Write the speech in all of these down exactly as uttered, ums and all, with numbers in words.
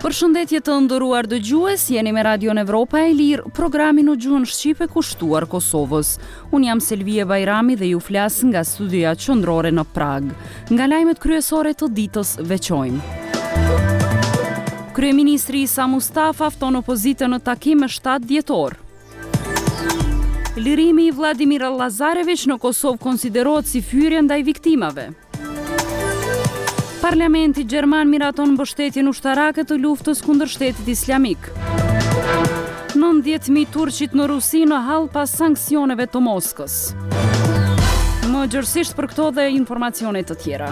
Përshëndetje të nderuar dëgjues, jeni me Radion Evropa e Lirë, programin në gjuhën shqipe kushtuar Kosovës. Unë jam Selvie Bajrami dhe ju flas nga studioja qendrore në Prag. Nga lajmet kryesore të ditës veçojmë. Kryeministri Isa Mustafa fton opozitën në takim me shtatë dhjetor. Lirimi i Vladimir Lazarević në Kosovë konsiderohet si fyrje ndaj viktimave. Parlamenti Gjerman miraton mbështetjen ushtarake të luftës kundër shtetit islamik. nëntëdhjetë mijë turqit në Rusi në hall pas sanksioneve të Moskës. Më gjërësisht për këto dhe informacione të tjera.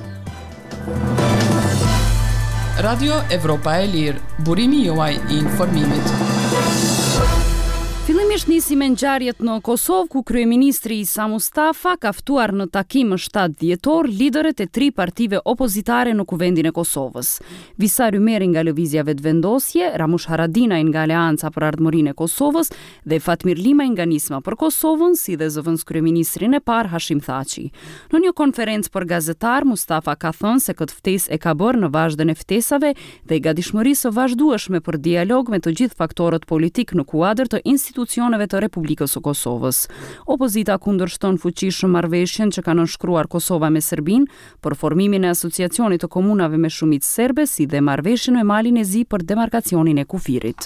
Radio Evropa e Lirë, burimi juaj i informimit. Fillimisht nisi me ngjarjet në Kosovë, ku kryeministri Isa Mustafa ka ftuar në takim më shtatë dhjetor liderët e tri partive opozitare në Kuvendin e Kosovës. Visar Ymeri nga Lëvizja Vetëvendosje, Ramush Haradinaj nga Aleanca për Ardhmërinë e Kosovës dhe Fatmir Limaj nga Nisma për Kosovën, si dhe zëvendës kryeministrin e parë Hashim Thaçi. Në një konferencë për gazetar, Mustafa ka thënë se këtë ftesë e ka bërë në vazhdën e ftesave dhe gatishmërisë së vazhdueshme për dialog me të gjithë faktorët politik në kuadër të institucioneve të Republikës së Kosovës. Opozita kundërshton fuqishëm marrëveshjen që ka nënshkruar Kosova me Serbinë për formimin e asociacionit të komunave me shumicë serbe, si dhe marrëveshjen me Malin e Zi për demarkacionin e kufirit.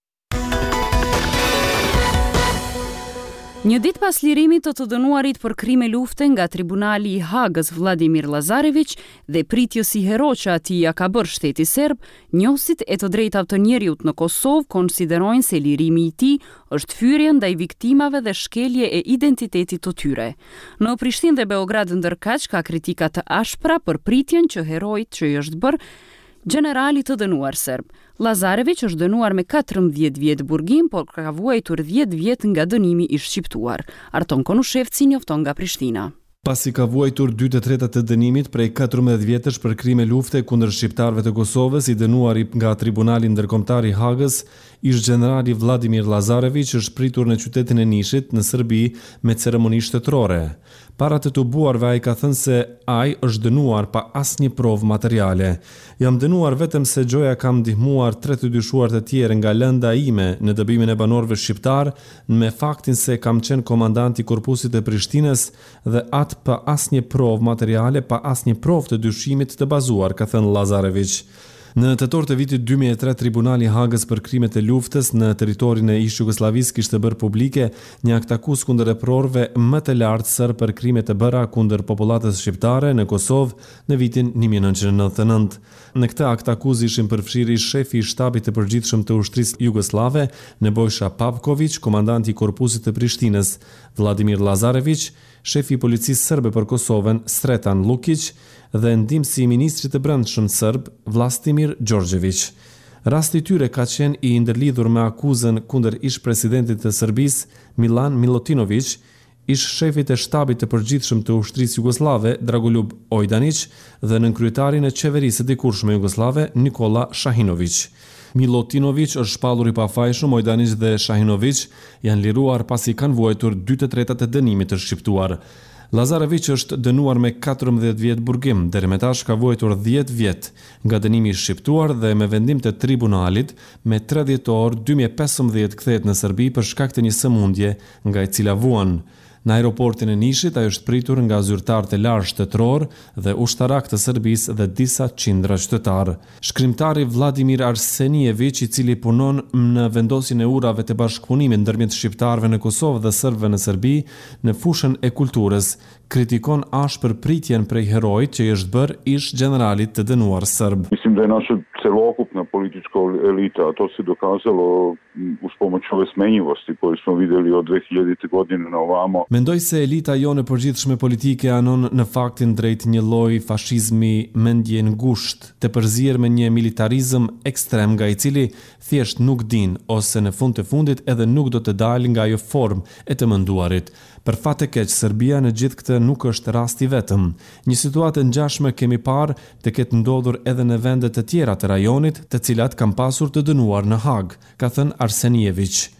Një ditë pas lirimit të të dënuarit për krime lufte nga Tribunali i Hagës Vladimir Lazarević dhe pritjes i hero që atij ja ka bërë shteti serb, njohësit e të drejtave të njerëzit në Kosovë konsiderojnë se lirimi i tij është fyrje ndaj viktimave dhe shkelje e identitetit të tyre. Në Prishtinë dhe Beograd ndërkaq ka kritika të ashpra për pritjen që heroit që i është bërë generali të dënuar serb. Lazarević është dënuar me katërmbëdhjetë vjet burgim, por ka vuajtur dhjetë vjet nga dënimi i shqiptuar. Arton Konushevci njofton nga Prishtina. Pasi ka vuajtur dy të tretat të dënimit prej katërmbëdhjetë vjetësh për krime lufte kundër shqiptarëve të Kosovës, i dënuar nga Tribunali Ndërkombëtar i Hagës, ish generali Vladimir Lazarević është pritur në qytetin e Nishit në Serbi me ceremoni shtetërore. Para të tubuarve ai ka thënë se ai është dënuar pa asnjë provë materiale. Jam dënuar vetëm se gjoja kam ndihmuar tre të dyshuar të tjerë nga lënda ime në dëbimin e banorëve shqiptar, me faktin se kam qenë komandant i korpusit të Prishtinës dhe atë pa asnjë provë materiale, pa asnjë provë të dyshimit të bazuar, ka thënë Lazarević. Në tetor të vitit dy mijë e tre, Tribunali i Hagës për krimet e luftës në territorin e ish Jugosllavisë kishte bërë publike një akt akuzë kundër veprorëve më të lartë sër për krimet e bëra kundër popullatës shqiptare në Kosovë në vitin një mijë e nëntëqind e nëntëdhjetë e nëntë. Në këtë akt akuzë ishin përfshirë shefi i shtabit të përgjithshëm të ushtrisë jugoslave, Nebojša Pavković, komandanti i korpusit të Prishtinës, Vladimir Lazarević, shefi i policisë serbe për Kosovën, Sretan Lukić, dhe ndihmësi i ministrit të brendshëm serb, Vlastimir Đorđević. Rasti i tyre ka qenë i ndërlidhur me akuzën kundër ish presidentit të Serbisë, Milan Milutinović, ish shefit e shtabit të përgjithshëm të ushtrisë jugoslave, Dragoljub Ojdanić, dhe nënkryetarin e qeverisë së dikurshme jugoslave, Nikola Shahinović. Milutinović është shpallur i pafajshëm, Ojdanić dhe Shahinović janë liruar pasi kanë vuajtur dy të tretat e dënimit të shqiptuar. Lazarević është dënuar me katërmbëdhjetë vjet burgim, deri më tash ka vuajtur dhjetë vjet nga dënimi i shqiptuar dhe me vendim të tribunalit, me tre dhjetor dy mijë e pesëmbëdhjetë kthehet në Serbi për shkak të një sëmundje nga e cila vuan. Në aeroportin e Nishit ai është pritur nga zyrtarët e lartë shtetëror dhe ushtarak të Serbisë dhe disa qindra qytetar. Shkrimtari Vladimir Arsenijević, i cili punon në vendosjen e urave të bashkëpunimit ndërmjet shqiptarëve në Kosovë dhe serbëve në Serbi në fushën e kulturës, kritikon ashpër pritjen prej heroit që i është bërë ish generalit të dënuar serb. Mislim da je naša celokupna politička elita, a to se dokazalo uz pomoć ove smenjivosti koju smo videli od dve hiljadite godine na ovamo. Mendoj se elita jonë e përgjithshme politike anon në faktin drejt një lloji fashizmi mendje ngusht, të përzier me një militarizëm ekstrem nga i cili thjesht nuk din ose në fund të fundit edhe nuk do të dalë nga ajo formë e të menduarit. Për fat të keq, Serbia në gjithë këtë nuk është rasti vetëm. Një situatë e ngjashme kemi parë të ketë ndodhur edhe në vende të tjera të rajonit, të cilat kanë pasur të dënuar në Hag, ka thënë Arsenijević.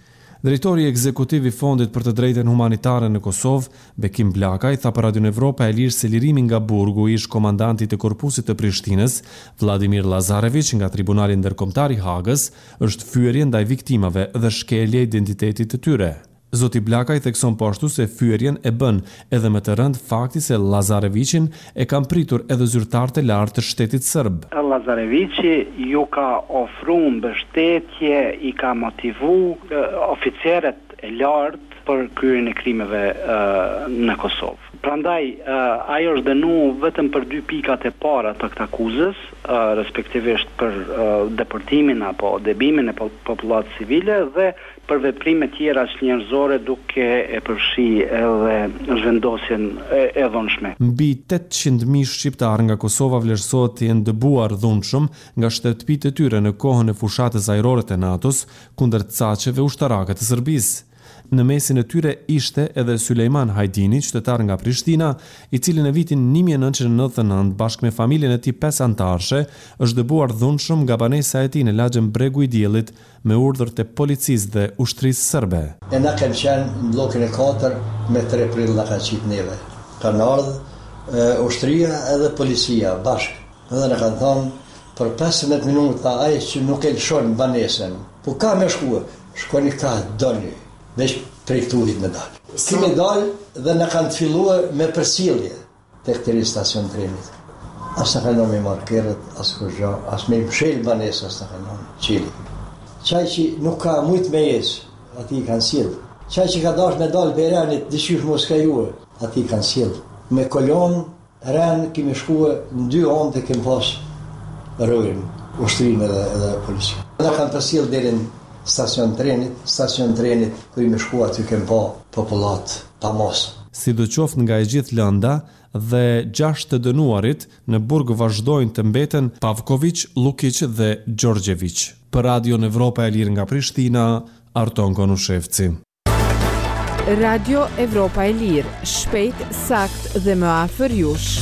Drejtori ekzekutiv i Fondit për të drejtën humanitare në Kosovë, Bekim Blakaj, tha për Radio Evropa e Lirë se lirimi nga burgu ish komandantit të korpusit të Prishtinës, Vladimir Lazarević nga Tribunali Ndërkombëtar i Hagës, është fyerje ndaj viktimave dhe shkelje e identitetit të tyre. Zoti Blakaj thekson po ashtu se fyerjen e bën edhe më të rënd fakti se Lazarevićin e kanë pritur edhe zyrtarët e lartë të shtetit serb. Lazarevići ju ka ofruar mbështetje, i ka motivu oficerët e lartë për kryerjen e krimeve uh, në Kosovë. Prandaj, uh, ai është dënuar vetëm për dy pikat e para të këtij akuzës, uh, respektivisht për uh, deportimin apo debimin e popullatës civile dhe për veprime tjera njerëzore duke e përfshi edhe zhvendosjen e, e dhunshme. Mbi tetëqind mijë shqiptarë nga Kosova vlerësohet të jenë dëbuar dhunshëm nga shtëpitë e tyre në kohën e fushatës ajrore të NATO-s kundër caqeve ushtarake të Serbisë. Në mesin e tyre ishte edhe Sulejman Hajdini, qytetar nga Prishtina, i cili në vitin një mijë e nëntëqind e nëntëdhjetë e nëntë bashkë me familjen e tij pesë anëtarësh është dëbuar dhunshëm nga banesa e tij në lagjën Bregu i Diellit me urdhër të policisë dhe ushtrisë serbe. E na kanë qenë në blokun e katër me tre prill na kanë qit neve. Kanë ardhur ushtria edhe policia bashkë. Edhe na kanë thonë për pesëmbëdhjetë minuta ai që nuk e lëshon banesën. Po ka më shkuë, shkoni ka doni. Vesh prej turit me dalë. Si me dalë dhe në kanë të filluar me përsillje të këtëri stacion trenit. As në kanë me markerët, as kërgja, as me mshel banesa, as në kanë qili. Qaj që nuk ka mujt me jesë, ati i kanë sillë. Qaj që ka dash me dalë berenit, dëshysh mos ka juë, ati i kanë sillë. Me kolon, ren, kemi shkue në dy onë të kem pas rërin, ushtrinë edhe, edhe policia. Në kanë përsillë deri në stacion trenit, stacion trenit, kër i me shku aty kem pa popullat pa mos. Sidoqoftë nga e gjithë lënda dhe gjashtë të dënuarit, në burg vazhdojnë të mbeten Pavković, Lukić dhe Gjorgjević. Për Radio Evropa e Lirë nga Prishtina, Arton Konushevci. Radio Evropa e Lirë, shpejt, sakt dhe më afër jush.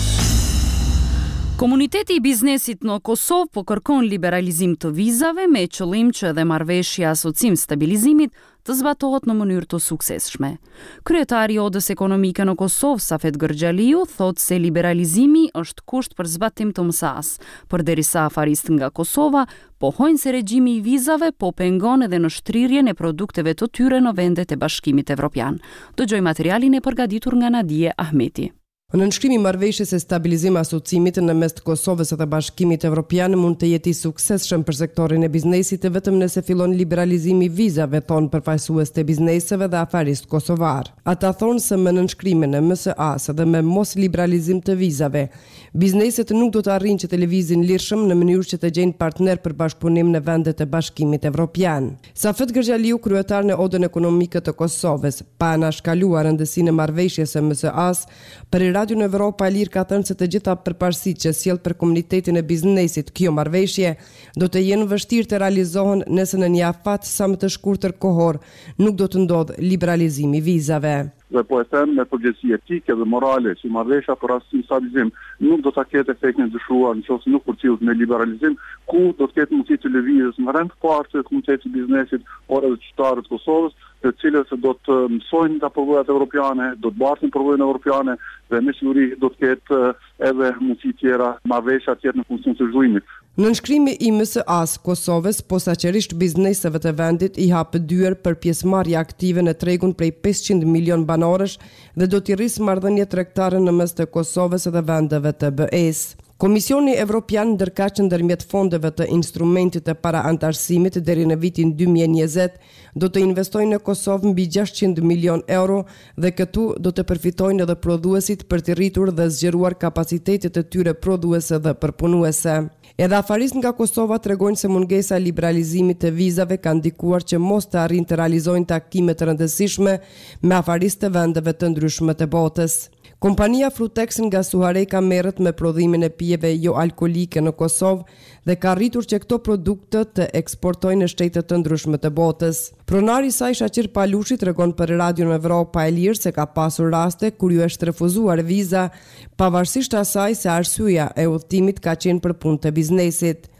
Komuniteti i biznesit në Kosovë po kërkon liberalizim të vizave me qëllim që edhe marrëveshja asocim stabilizimit të zbatohet në mënyrë të suksesshme. Kryetari i Odës Ekonomike në Kosovë, Safet Gërgjaliu, thotë se liberalizimi është kusht për zbatim të M S A-s, përderisa afaristë nga Kosova pohojnë se regjimi i vizave po pengon edhe në shtrirjen e produkteve të tyre në vendet e Bashkimit Evropian. Dëgjoj materialin e përgatitur nga Nadije Ahmeti. Në nënshkrimi i marrëveshjes e stabilizim asocimit në mes të Kosovës dhe Bashkimit Evropian mund të jetë i suksesshëm për sektorin e biznesit vetëm nëse fillon liberalizimi i vizave, thon përfaqësues të bizneseve dhe afarist kosovar. Ata thonë se me nënshkrimin e M S A-s dhe me mos liberalizim të vizave, bizneset nuk do të arrijnë që të lëvizin lirshëm në mënyrë që të gjejnë partner për bashkëpunim në vendet e Bashkimit Evropian. Safet Gërgjaliu, kryetar në Odën Ekonomike të Kosovës, pa anashkaluar rëndësinë e marrëveshjes së M S A-s, për Radio në Evropa e Lirë ka thënë se të gjitha përparësitë që sjell për komunitetin e biznesit kjo marrëveshje do të jenë vështirë të realizohen nëse në një afat sa më të shkurtër kohor nuk do të ndodhë liberalizimi i vizave. Dhe po e them me përgjegjësi etike dhe morale që marrëveshja për rastin stabilizim nuk do ta ketë efektin e dëshuar nëse nuk përcjellet me liberalizim, ku do të ketë mundësi të lëvizjes në rend parë të komunitetit të biznesit ose të qytetarëve të Kosovës, të cilët do të mësojnë nga përvojat evropiane, do të bartin përvojën evropiane dhe me siguri do të ketë edhe mundësi tjera marrëveshja tjetër në funksion të zhvillimit. Në nënshkrimi i M S A-s Kosovës, posaçërisht bizneseve të vendit i hapë dyer për pjesëmarrje aktive në tregun prej pesëqind milion banorësh dhe do t'i rrisë marrëdhënie tregtare në mes të Kosovës dhe vendeve të B E-s. Komisioni Evropian ndërkaq ndërmjet fondeve të instrumentit të paraantarësimit deri në vitin dy mijë e njëzet do të investojnë në Kosovë mbi gjashtëqind milion euro dhe këtu do të përfitojnë edhe prodhuesit për të rritur dhe zgjeruar kapacitetet e tyre prodhuese dhe përpunuese. Edhe afarist nga Kosova tregojnë se mungesa e liberalizimit të vizave ka ndikuar që mos të arrijnë të realizojnë takime të rëndësishme me afaristë të vendeve të ndryshme të botës. Kompania Frutex nga Suhareka merret me prodhimin e pijeve jo alkolike në Kosovë dhe ka arritur që këto produkte të eksportojnë në shtete të ndryshme të botës. Pronari i saj Shaqir Palushi tregon për Radio Evropa e Lirë se ka pasur raste kur ju është refuzuar viza, pavarësisht asaj se arsyeja e udhëtimit ka qenë për punë të biznesit.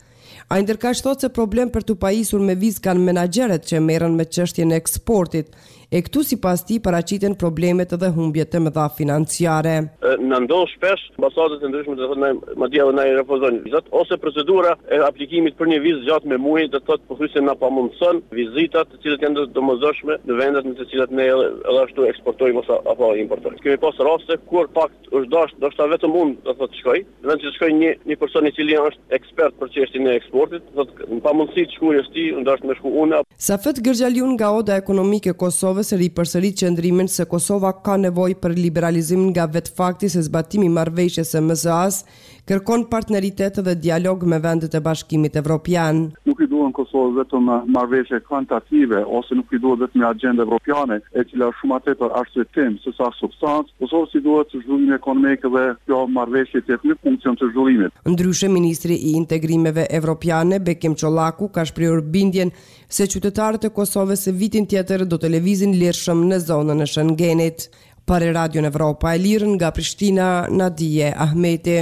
Ai ndërkaq thotë se problem për të pajisur me vizë kanë menaxherët që merren me çështjen e eksportit. E këtu sipas tij paraqiten problemet dhe humbjet e mëdha financiare. Në ndodh shpesh ambasadat e ndryshme të thonë madje edhe na i refuzojnë vizat ose procedura e aplikimit për një vizë gjatë me muaj do të thotë pothuajse na pamundson vizitat të cilat janë domosdoshme në vendet në të cilat ne edhe ashtu eksportojmë ose apo importojmë. Kemi pas raste kur pak është dashur ndoshta vetëm unë do thotë shkoj, në vend të shkoj një një person i cili është ekspert për çështjen e eksportit, do thotë pa mundësi të shkojë ti, ndoshta më shku unë. Safet Gërgjaliun nga Oda Ekonomike e Kosovës ripërsërit qëndrimin se Kosova ka nevojë për liberalizim nga vetë fakti se zbatimi i marrëveshjes së M S A-s kërkon partneritet dhe dialog me vendet e Bashkimit Evropian. Nuk i duhen Kosovës vetëm marrëveshje kvantitative ose nuk i duhet vetëm agenda evropiane e cila është shumë tepër arsyetim se sa substancë. Kosovës i duhet zhvillim ekonomik dhe kjo marrëveshje të jetë në funksion të zhvillimit. Ndryshe, ministri i integrimeve evropiane Bekim Çollaku ka shprehur bindjen se qytetarët e Kosovës se vitin tjetër do të lëvizin lirshëm në zonën e Schengenit. Për Radion Evropa e Lirë nga Prishtina, Nadije Ahmeti.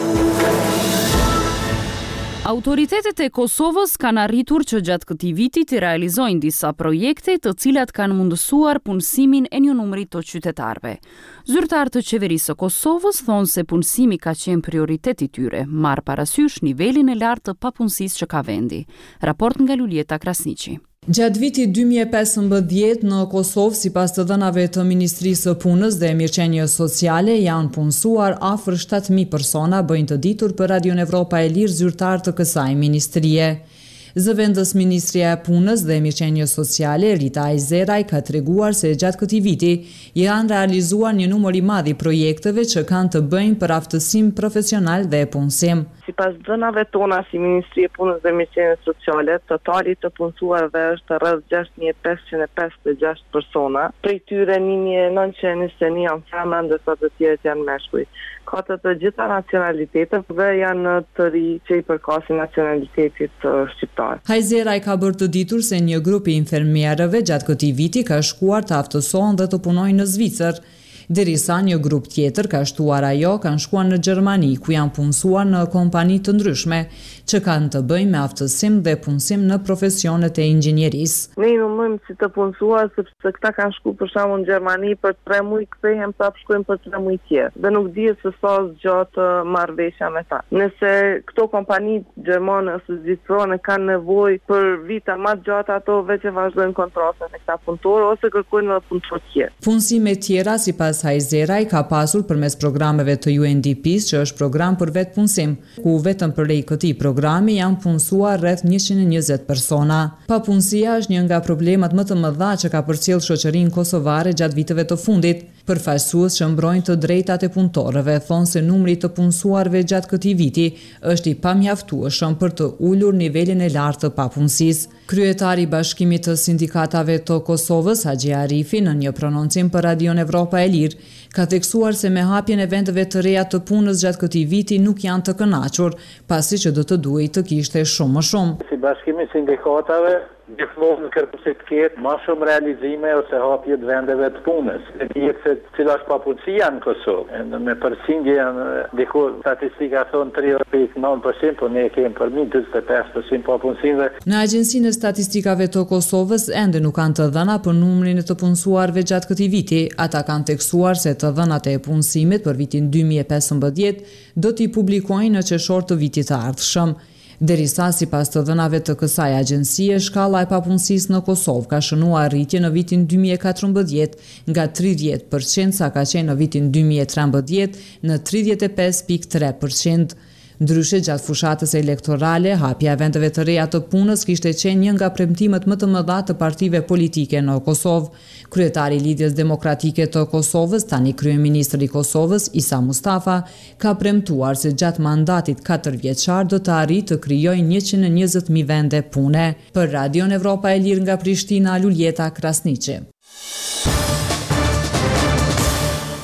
Autoritetet e Kosovës kanë arritur që gjatë këtij viti të realizojnë disa projekte të cilat kanë mundësuar punësimin e një numri të qytetarëve. Zyrtarët të qeverisë së Kosovës thonë se punësimi ka qenë prioritet i tyre, marr parasysh nivelin e lartë të papunësisë që ka vendi. Raport nga Lulieta Krasniqi. Gjatë vitit dy mijë e pesëmbëdhjetë në Kosovë, sipas të dhënave të Ministrisë së Punës dhe Mirëqenies Sociale, janë punësuar afër shtatë mijë persona, bëjnë të ditur për Radion Evropa e Lirë zyrtar të kësaj ministrie. Zëvendës Ministria e Punës dhe Mirëqenies Sociale, Rita Ajzeraj, ka treguar se gjatë këtij viti janë realizuar një numër i madh i projekteve që kanë të bëjnë për aftësim profesional dhe punësim. Sipas dhënave tona si Ministri e Punës dhe Mirëqenies Sociale, totali të punësuarve është rreth gjashtë mijë e pesëqind e pesëdhjetë e gjashtë persona, prej tyre një mijë e nëntëqind e njëzet e një janë femra, ndërsa të tjerët janë meshkuj. Ka të të gjitha nacionalitetet dhe janë të ri që i përkasin nacionalitetit shqiptar. Hajzeraj ka bërë të ditur se një grup i infermierëve gjatë këtij viti ka shkuar të aftësohen dhe të punojnë në Zvicër, derisa një grup tjetër ka shtuar ajo kanë shkuar në Gjermani, ku janë punësuar në kompani të ndryshme, që kanë të bëjnë me aftësim dhe punësim në profesionet e inxhinierisë. Ne i numërojmë si të punësuar sepse këta kanë shku për shembull në Gjermani për tre muaj, kthehen prapë shkojnë për tre muaj tjerë. Dhe nuk dihet se sa zgjat marrëveshja me ta. Nëse këto kompani gjermane ose zvicrane kanë nevojë për vite më të gjata, ato veç e vazhdojnë kontratën me këta punëtorë ose kërkojnë edhe punëtorë tjerë. Punësime tjera sipas Hajzeraj ka pasur përmes programeve të U N D P-s, që është program për vetë punësim, ku vetëm për lejë këtij programi janë punësuar rreth njëqind e njëzet persona. Papunësia është një nga problemet më të mëdha që ka përcjell shoqërinë kosovare gjatë viteve të fundit. Përfaqësues që mbrojnë të drejtat e punëtorëve thonë se numri i të punësuarve gjatë këtij viti është i pamjaftueshëm për të ulur nivelin e lartë të papunësisë. Kryetari i Bashkimit të Sindikatave të Kosovës, Haxhi Arifi, në një prononcim për Radion Evropa e Lirë, ka theksuar se me hapjen e vendeve të reja të punës gjatë këtij viti nuk janë të kënaqur, pasi që do të duhej të kishte shumë më shumë. Si Bashkimi i Sindikatave gjithmonë kërkojmë të ketë më shumë realizime ose hapje të vendeve të punës. Ne dihet se cila është papunësia në Kosovë. Me përqindje janë diku statistika thon tridhjetë pikë nëntë përqind, por ne kemi përmi njëzet e pesë përqind papunësive. Në Agjencinë e Statistikave të Kosovës ende nuk kanë të dhëna për numrin e të punësuarve gjatë këtij viti. Ata kanë theksuar se të dhënat e punësimit për vitin dy mijë e pesëmbëdhjetë do t'i publikojnë në qershor të vitit të ardhshëm. Derisa sipas të dhënave të kësaj agjencie, shkalla e papunësisë në Kosovë ka shënuar rritje në vitin dy mijë e katërmbëdhjetë nga tridhjetë përqind sa ka qenë në vitin dy mijë e trembëdhjetë në tridhjetë e pesë pikë tre përqind. Ndryshe, gjatë fushatës elektorale, hapja e vendeve të reja të punës kishte qenë një nga premtimet më të mëdha të partive politike në Kosovë. Kryetari i Lidhjes Demokratike të Kosovës, tani kryeministri i Kosovës, Isa Mustafa, ka premtuar se gjatë mandatit katërvjeçar do të arrijë të krijojë njëqind e njëzet mijë vende pune. Për Radion Evropa e Lirë nga Prishtina, Lulieta Krasniqi.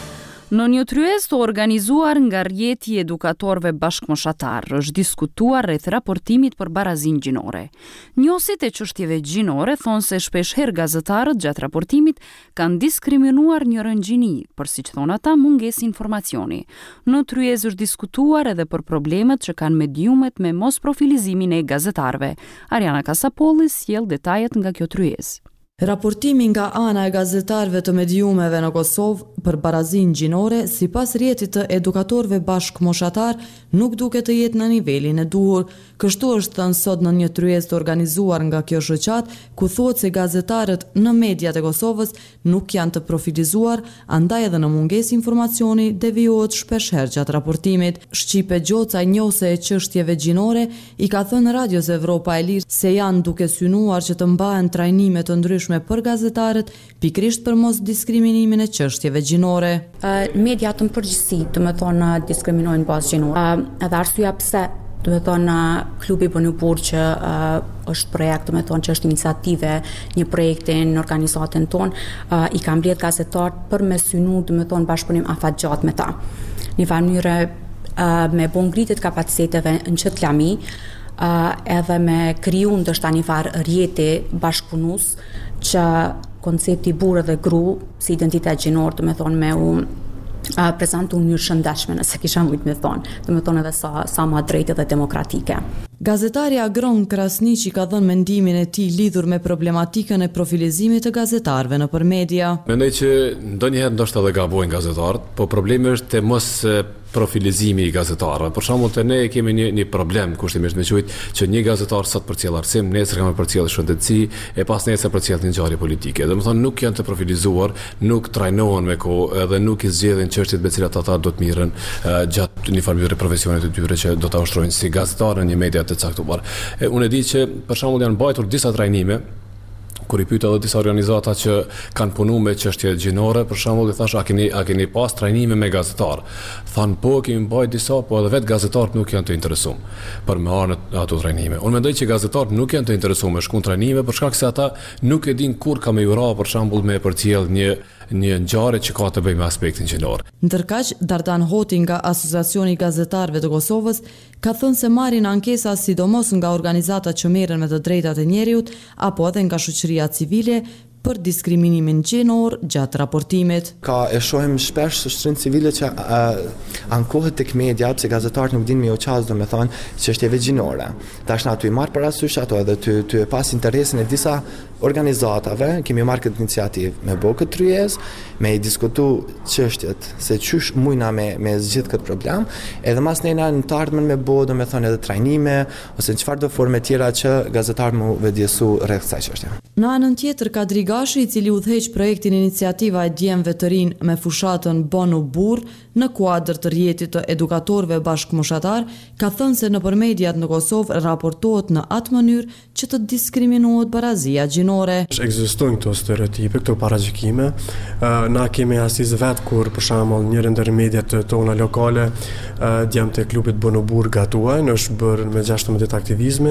Në një tryezë të organizuar nga rjeti i edukatorëve bashkëmoshatar, është diskutuar rreth raportimit për barazinë gjinore. Njohësit e çështjeve gjinore thonë se shpesh herë gazetarët gjatë raportimit kanë diskriminuar një rëngjini, për siç thonë ata, mungesë informacioni. Në tryezë është diskutuar edhe për problemet që kanë mediumet me mos profilizimin e gazetarëve. Ariana Kasapolli sjell detajet nga kjo tryezë. Raportimi nga ana e gazetarëve të mediumeve në Kosovë për barazinë gjinore, sipas rjetit të edukatorëve bashkëmoshatar, nuk duket të jetë në nivelin e duhur. Kështu është thënë sot në një tryezë të organizuar nga kjo shoqat, ku thuhet se gazetarët në mediat e Kosovës nuk janë të profilizuar, andaj edhe në mungesë informacioni devijohet shpesh herë gjatë raportimit. Shqipe Gjoca, njohëse e çështjeve gjinore, i ka thënë Radios Evropa e Lirë se janë duke synuar që të mbahen trajnime të ndryshme për gazetarët, pikrisht për mos diskriminimin e çështjeve gjinore. Uh, mediat në përgjithësi, do të thonë, diskriminojnë bazë gjinore. Uh, edhe arsyeja pse, do të thonë, klubi Bonu Burr që uh, është projekt, do të thonë që është iniciative, një projekti në organizatën tonë, uh, i ka mbledh gazetarët për me synu, do të thonë, bashkëpunim afatgjatë me ta. Një mënyrë uh, me bon ngritit kapaciteteve në qëtë lami, uh, edhe me kriju ndoshta një farë rjeti bashkëpunus që koncepti burrë dhe gru si identitet gjinor, do të thonë, me u uh, prezentu në një shëndeshme, nëse kisha mujtë me thonë, do të thonë edhe sa, sa ma drejtë dhe demokratike. Gazetari Agron Krasniqi ka dhënë mendimin e tij lidhur me problematikën e profilizimit të gazetarëve nëpër media. Mendoj që ndonjëherë ndoshta edhe gabojnë gazetarët, po problemi është te mos profilizimi i gazetarëve. Për shembull, te ne kemi një, një problem kushtimisht me thujt që një gazetar sot përcjell arsim, nesër kanë përcjell shëndetësi, e pas nesër përcjell një ngjarje politike. Domethënë nuk janë të profilizuar, nuk trajnohen me kohë, edhe nuk i zgjedhin çështjet me të cilat ata do të mirën uh, gjatë një farë profesionit të tyre që do ta ushtrojnë si gazetar në një media të caktuar. E, unë e di që për shembull janë mbajtur disa trajnime kur i pyet edhe disa organizata që kanë punuar me çështje gjinore, për shembull, i thash, a keni a keni pas trajnime me gazetar? Than po, kemi mbajtur disa, po edhe vetë gazetarët nuk janë të interesuar për me marrë ato trajnime. Unë mendoj që gazetarët nuk janë të interesuar me shkon trajnime për shkak se ata nuk e din kur ka me ura, për shembull, me përcjell një një ngjarje që ka të bëjë me aspektin gjinor. Ndërkaq, Dardan Hoti nga Asociacioni i Gazetarëve të Kosovës ka thënë se marrin ankesa sidomos nga organizata që merren me të drejtat e njerëzit apo edhe nga shoqëria civile për diskriminimin gjinor gjatë raportimit. Ka e shohim shpesh shoqërinë civile që uh, ankohet tek media, pse gazetarët nuk dinë me u qas, domethënë, çështjeve gjinore. Tash na aty marr parasysh ato edhe ty ty pas interesin e disa organizatave, kemi marrë këtë iniciativë me bë këtë tryezë, me i diskutu çështjet se çysh mujna me me zgjidh këtë problem, edhe mas nejna në të ardhmen me bë, domethënë, edhe trajnime ose në çfarëdo forme tjera që gazetarët mu vëdjesu rreth kësaj çështje. Në anën tjetër, Kadri Gashi, i cili udhëheq projektin Iniciativa e Djemve të Rinj me fushatën Bonu Burr në kuadër të rjetit të edukatorëve bashkëmoshatar, ka thënë se nëpër mediat në Kosovë raportohet në atë mënyrë që të diskriminohet barazia gjinore. Ekzistojnë këto stereotipe, këto paragjykime. Na kemi asis vetë kur, për shembull, njëri ndër mediat tona lokale, djemtë e klubit Bonu Burr gatuajnë, është bërë me gjashtëmbëdhjetë aktivizme,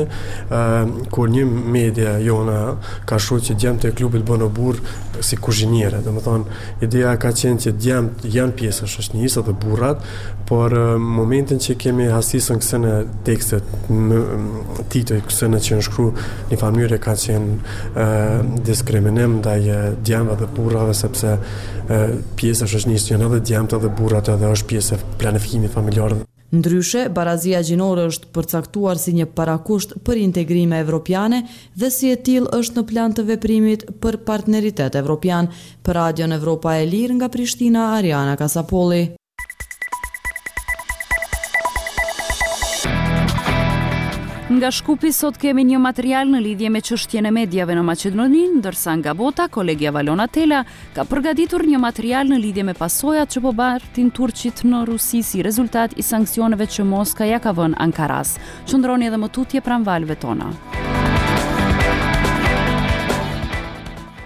kur një media jona ka shkruar që djemtë e klubit Bonu Burr si kuzhiniere. Domethënë, ideja ka qenë që djemt janë pjesë e shoqënisë dhe burrat, por momentin që kemi hasisën kësë në tekstet titoj kësë në që në shkru një familje ka qenë uh, diskriminim ndaj djemve dhe burrave, sepse uh, pjesë e shoqënisë janë edhe djemtë dhe burrat, edhe është pjesë e planifikimit familjar. Ndryshe, barazia gjinore është përcaktuar si një parakusht për integrime evropiane dhe si e tillë është në plan të veprimit për partneritet evropian. Për Radion Evropa e Lirë nga Prishtina, Ariana Kasapolli. Nga Shkupi sot kemi një material në lidhje me çështjen e mediave në Maqedoni, ndërsa nga bota kolegja Valona Tela ka përgatitur një material në lidhje me pasojat që po bartin Turqit në Rusi si rezultat i sanksioneve që Moska ja ka vënë Ankaras. Qëndroni edhe më tutje pranë valve tona.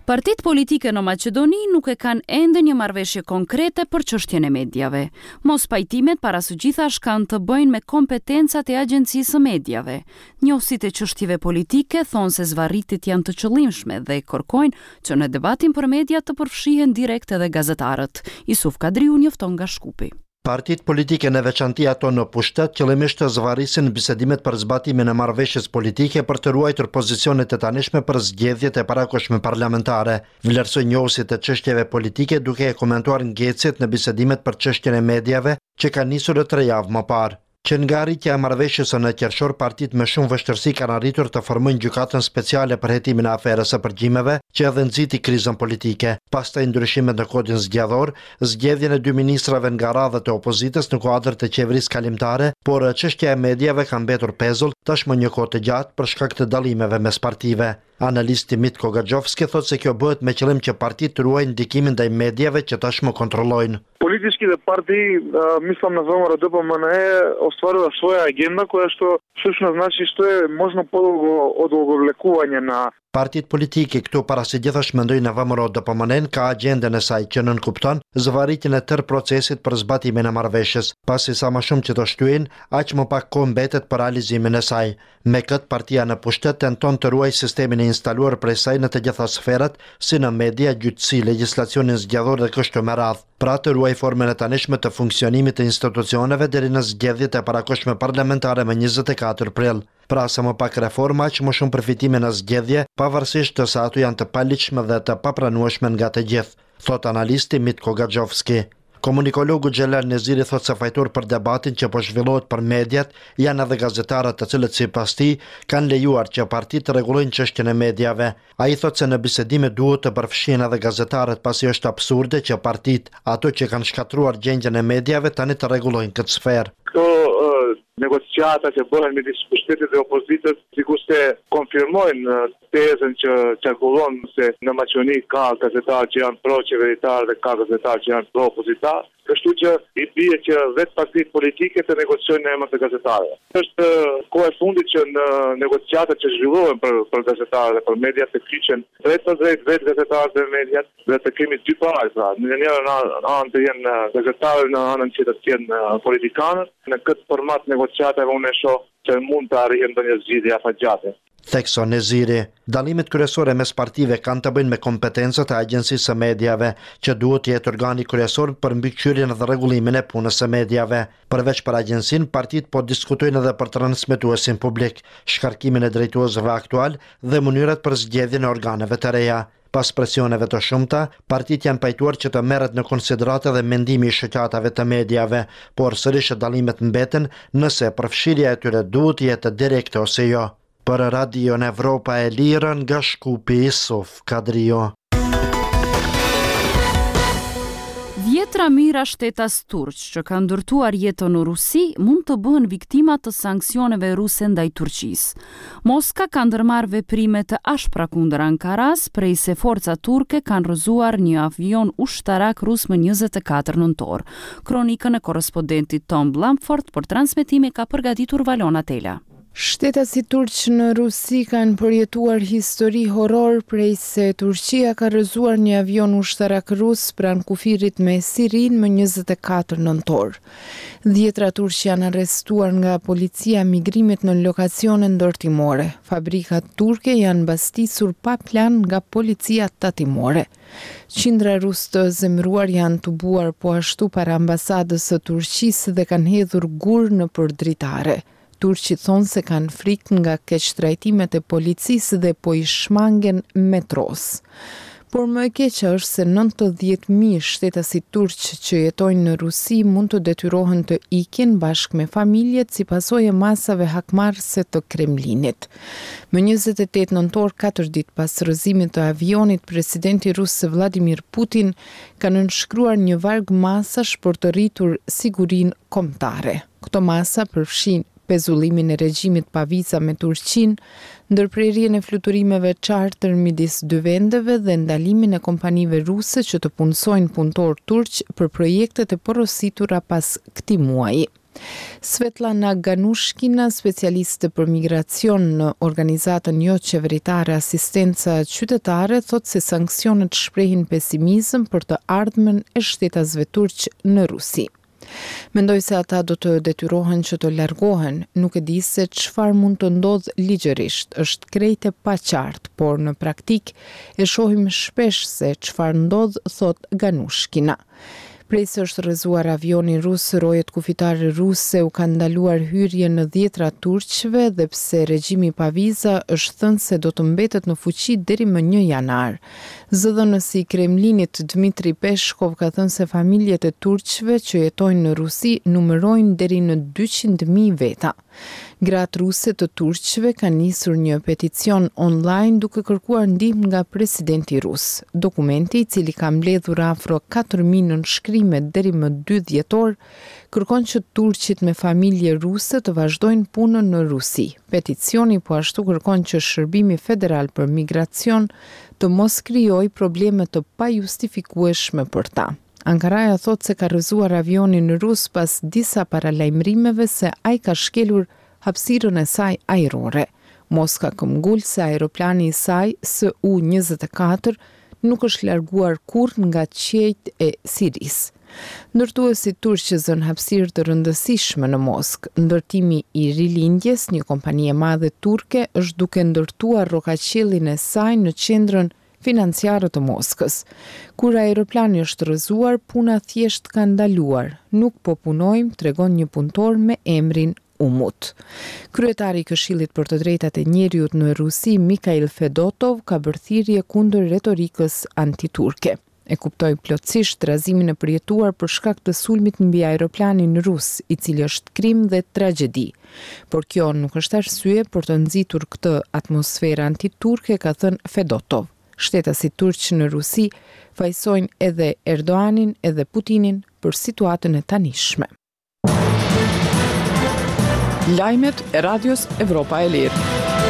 Partitë politike në Maqedoni nuk e kanë ende një marrëveshje konkrete për çështjen e mediave. Mos pajtimet para së gjithash kanë të bëjnë me kompetencat e Agjencisë së Mediave. Njohësit e çështjeve politike thonë se zvarritit janë të qëllimshme dhe kërkojnë që në debatin për media të përfshihen direkt edhe gazetarët. Isuf Kadriu njofton nga Shkupi. Partitë politike në veçanti ato në pushtet qëllimisht të zvarrisin bisedimet për zbatimin e marrëveshjes politike për të ruajtur pozicionet e tanishme për zgjedhjet e parakoshme parlamentare. Vlerësoi njohësit e çështjeve politike duke e komentuar ngecjet në bisedimet për çështjen e mediave që kanë nisur tre javë më parë. Që nga arritja e marrëveshjes në qershor, partitë me shumë vështirësi kanë arritur të formojnë gjykatën speciale për hetimin e aferës së përgjimeve që edhe nxiti krizën politike. Pastaj ndryshimet në kodin zgjedhor, zgjedhjen e dy ministrave nga radhët e opozitës në kuadër të qeverisë kalimtare, por çështja e mediave ka mbetur pezull tashmë një kohë të gjatë për shkak të dallimeve mes partive. Analisti Mitko Gaxhovski thotë se kjo bëhet me qëllim që partitë të ruajnë ndikimin ndaj mediave që tashmë kontrollojnë. Политическите партии, мислам на ВМРО ДПМНЕ, остварува своја агенда која што всушност значи што е можно подолго одолговлекување на Partitë politike këtu para se gjithashtu mendojnë në VMRO DPMN ka agjendën e saj që nënkupton zvarritjen e tërë procesit për zbatimin e marrëveshjes, pasi sa më shumë që të shtyejnë, aq më pak kohë mbetet për realizimin e saj. Me këtë, partia në pushtet tenton të ruajë sistemin e instaluar prej saj në të gjitha sferat, si në media, gjyqësi, legjislacionin zgjedhor dhe kështu me radhë. Pra të ruaj formën e tanishme të funksionimit të institucioneve deri në zgjedhjet e parakoshme parlamentare më njëzet e katër prill. Pra sa më pak reforma, që më shumë përfitime në zgjedhje, pavarësisht të sa ato janë të paligjshme dhe të papranueshme nga të gjithë, thot analisti Mitko Gaxhovski. Komunikologu Xhelal Neziri thot se fajtor për debatin që po zhvillohet për mediat janë edhe gazetarët të cilët sipas tij kanë lejuar që partitë të rregullojnë çështjen e mediave. Ai thot se në bisedime duhet të përfshihen edhe gazetarët pasi është absurde që partitë, ato që kanë shkatruar gjendjen e mediave, tani të rregullojnë këtë sferë. Negociata që bëhen midis pushtetit dhe opozitës sikur se konfirmojnë tezën që qarkullon se në Maqedoni ka gazetarë që janë pro-qeveritar dhe ka gazetarë që janë pro-opozitar. Kështu që i bie që vetë partitë politike të negociojnë në emër të gazetarëve. Është koha e fundit që në negociatat që zhvillohen për për gazetarët dhe për mediat të kyçen drejt për drejt vetë gazetarët dhe mediat dhe të kemi dy palë, pra, në njëra anë të jenë gazetarët, në anën që të jenë politikanët. Në këtë format negociatave unë e shoh që mund të arrijë ndonjë zgjidhje afatgjate. Thekson Neziri, dallimet kryesore mes partive kanë të bëjnë me kompetencat e Agjencisë së Mediave, që duhet të jetë organi kryesor për mbikëqyrjen dhe rregullimin e punës së mediave. Përveç për agjencinë, partitë po diskutojnë edhe për transmetuesin publik, shkarkimin e drejtuesve aktual dhe mënyrat për zgjedhjen e organeve të reja. Pas presioneve të shumta, partitë janë pajtuar që të merret në konsideratë dhe mendimi i shoqatave të mediave, por sërish dallimet mbeten nëse përfshirja e tyre duhet të jetë direkte ose jo. Për Radio në Evropa e Lirë nga Shkupi, Isuf Kadrio. Dhjetra mijëra shtetas turq që kanë ndërtuar jetën në Rusi mund të bëhen viktima të sanksioneve ruse ndaj Turqisë. Moska ka ndërmarrë veprime të ashpra kundër Ankaras, prej se forca turke kanë rrëzuar një avion ushtarak rus më njëzet e katër nëntor. Kronikën e korrespondentit Tom Blamford për transmetime ka përgatitur Valona Tela. Shtetasit turq në Rusi kanë përjetuar histori horror prej se Turqia ka rrëzuar një avion ushtarak rus pranë kufirit me Sirin më njëzet e katër nëntor. Dhjetra turq janë arrestuar nga policia migrimit në lokacione ndërtimore. Fabrikat turke janë mbastisur pa plan nga policia tatimore. Qindra rus të zemëruar janë tubuar po ashtu para ambasadës së Turqisë dhe kanë hedhur gur në përdritare. Turqit thonë se kanë frikë nga keqtrajtimet e policisë dhe po i shmangen metros. Por më e keqja është se nëntëdhjetë mijë shtetasit turq që jetojnë në Rusi mund të detyrohen të ikin bashkë me familjet si pasojë e masave hakmarrëse të Kremlinit. Më njëzet e tetë nëntor, katër ditë pas rrëzimit të avionit, presidenti rus Vladimir Putin ka nënshkruar një varg masash për të rritur sigurinë kombëtare. Këto masa përfshin pezullimin e regjimit pa viza me Turqinë, ndërprerjen e fluturimeve charter midis dy vendeve dhe ndalimin e kompanive ruse që të punësojnë punëtor turq për projektet e porositura pas këtij muaji. Svetlana Ganushkina, specialiste për migracion në organizatën jo qeveritare Asistenca Qytetare, thot se sanksionet shprehin pesimizëm për të ardhmen e shtetasve turq në Rusi. Mendoj se ata do të detyrohen që të largohen, nuk e di se çfarë mund të ndodh ligjërisht, është krejt e paqartë, por në praktik e shohim shpesh se çfarë ndodh, thot Ganushkina. Prej se është rrëzuar avioni rus, rojet kufitare ruse u kanë ndaluar hyrje në dhjetra turqve dhe pse regjimi pa viza është thënë se do të mbetet në fuqi deri më një janar. Zëdhënësi i Kremlinit Dmitri Peshkov ka thënë se familjet e turqve që jetojnë në Rusi numërojnë deri në dyqind mijë veta. Gratë ruse të turqve kanë nisur një peticion online duke kërkuar ndihmë nga presidenti rus. Dokumenti, i cili ka mbledhur afro katër mijë nënshkrime deri më dy dhjetor, kërkon që turqit me familje ruse të vazhdojnë punën në Rusi. Peticioni po ashtu kërkon që Shërbimi Federal për Migracion të mos krijojë probleme të pajustifikueshme për ta. Ankaraja thot se ka rrëzuar avionin rus pas disa paralajmërimeve se ai ka shkelur hapësirën e saj ajrore. Moska këmbgul se aeroplani i saj S U njëzet e katër nuk është larguar kurrë nga qiejt e Sirisë. Ndërtuesit turq zën hapësirë të rëndësishme në Moskë. Ndërtimi i rilindjes, një kompani e madhe turke, është duke ndërtuar rrokaqellin e saj në qendrën financiare të Moskës. Kur aeroplani është rrëzuar, puna thjesht ka ndaluar. Nuk po punojmë, tregon një punëtor me emrin Umut. Kryetari i Këshillit për të Drejtat e Njeriut në Rusi, Mikhail Fedotov, ka bërë thirrje kundër retorikës antiturke. E kuptoi plotësisht rrëzimin e përjetuar për shkak të sulmit mbi aeroplanin rus, i cili është krim dhe tragjedi. Por kjo nuk është arsye për të nxitur këtë atmosferë antiturke, ka thënë Fedotov. Shtetasit turq në Rusi fajsojnë edhe Erdoanin edhe Putinin për situatën e tanishme. Lajmet e Radios Evropa e Lirë.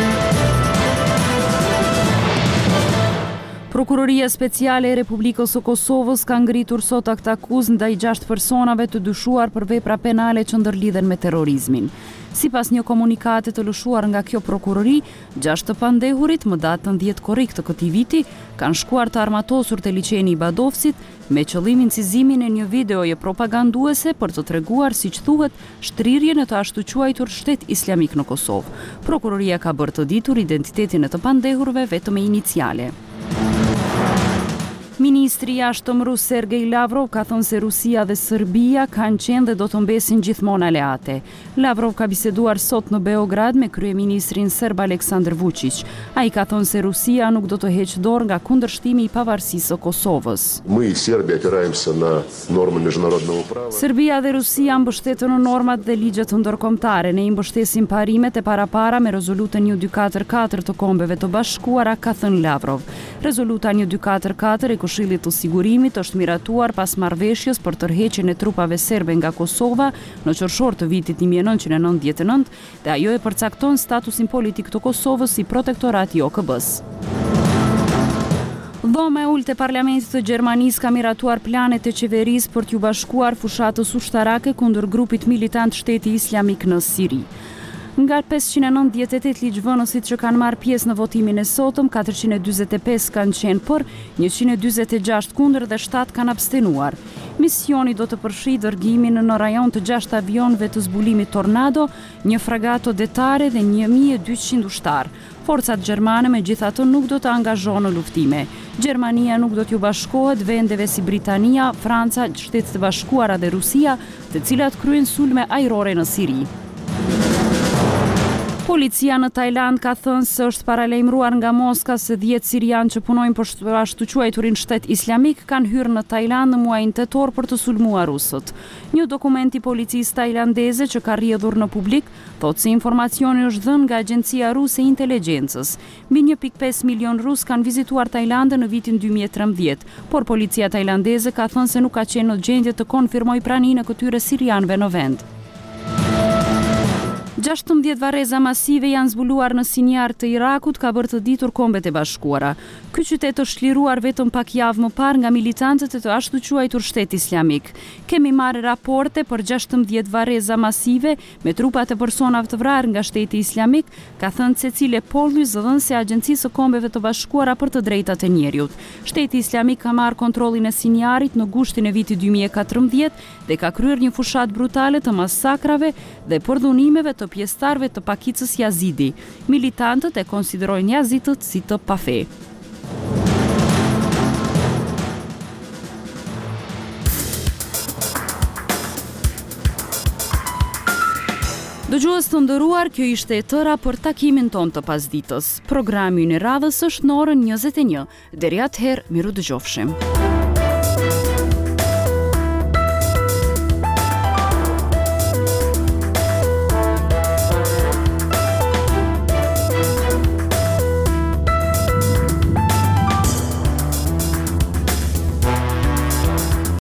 Prokuroria Speciale e Republikës së Kosovës ka ngritur sot akt akuzë ndaj gjashtë personave të dyshuar për vepra penale që ndërlidhen me terrorizmin. Sipas një komunikate të lëshuar nga kjo prokurori, gjashtë të pandehurit më datën dhjetë korrik të këtij viti kanë shkuar të armatosur te liçeni i Badovsit me qëllimin cizimin e një videoje propaganduese për të treguar, siç thuhet, shtrirjen e të ashtu quajtur Shtet Islamik në Kosovë. Prokuroria ka bërë të ditur identitetin e të pandehurve vetëm me iniciale. Ministri i jashtëm rus Sergej Lavrov ka thënë se Rusia dhe Serbia kanë qenë dhe do të mbesin gjithmonë aleate. Lavrov ka biseduar sot në Beograd me kryeministrin serb Aleksandar Vučić. Ai ka thënë se Rusia nuk do të heqë dorë nga kundërshtimi i pavarësisë së Kosovës. Мы и Сербия опираемся на нормы международного права. Serbia dhe Rusia mbështeten në normat dhe ligjet ndërkombëtare. Ne i mbështesim parimet e parapara me rezolutën një dy katër katër të Kombeve të Bashkuara, ka thënë Lavrov. Rezoluta një dy katër katër e Këshillit të Sigurimit është miratuar pas marrëveshjes për tërheqjen e trupave serbe nga Kosova në qershor të vitit një mijë e nëntëqind e nëntëdhjetë e nëntë dhe ajo e përcakton statusin politik të Kosovës si protektorat i O K B-s. Dhoma e ulët e Parlamentit të Gjermanisë ka miratuar planet e qeverisë për t'ju bashkuar fushatës ushtarake kundër grupit militant Shteti Islamik në Siri. Nga pesëqind e nëntëdhjetë e tetë ligjvënësit që kanë marrë pjesë në votimin e sotëm, katërqind e dyzet e pesë kanë qenë për, njëqind e dyzet e gjashtë kundër dhe shtatë kanë abstenuar. Misioni do të përfshijë dërgimin në rajon të gjashtë avionëve të zbulimit Tornado, një fragato detare dhe një mijë e dyqind ushtar. Forcat gjermane megjithatë nuk do të angazhohen në luftime. Gjermania nuk do t'ju bashkohet vendeve si Britania, Franca, Shtetet e Bashkuara dhe Rusia, të cilat kryejnë sulme ajrore në Siri. Policia në Tajland ka thënë se është paralajmëruar nga Moska se dhjetë sirianë që punojnë për ashtu quajturin Shtet Islamik kanë hyrë në Tajland në muajin tetor për të sulmuar rusët. Një dokument i policisë tajlandeze që ka rrjedhur në publik thotë se informacioni është dhënë nga Agjencia Ruse e Inteligjencës. Mbi një pikë pesë milion rus kanë vizituar Tajlandën në vitin dy mijë e trembëdhjetë, por policia tajlandeze ka thënë se nuk ka qenë në gjendje të konfirmojë praninë e këtyre sirianëve në vend. gjashtëmbëdhjetë varreza masive janë zbuluar në Sinjar të Irakut, ka bërë të ditur Kombet e Bashkuara. Ky qytet është liruar vetëm pak javë më parë nga militantët e të ashtu quajtur Shteti Islamik. Kemi marrë raporte për gjashtëmbëdhjetë varreza masive me trupat e personave të vrarë nga Shteti Islamik, ka thënë Cecile Polly, zëdhënëse e Agjencisë së Kombeve të Bashkuara për të drejtat e njerëzit. Shteti Islamik ka marrë kontrollin e Sinjarit në gushtin e vitit dy mijë e katërmbëdhjetë dhe ka kryer një fushat brutale të masakrave dhe përdhunimeve të pjesëtarëve të pakicës Yazidi. Militantët e konsiderojnë Yazidët si të pafe. Dëgjues të nderuar, kjo ishte e tëra për takimin ton të pasditës. Programi në radhës është në orën njëzet e një. Deri atëherë, miru dëgjofshim.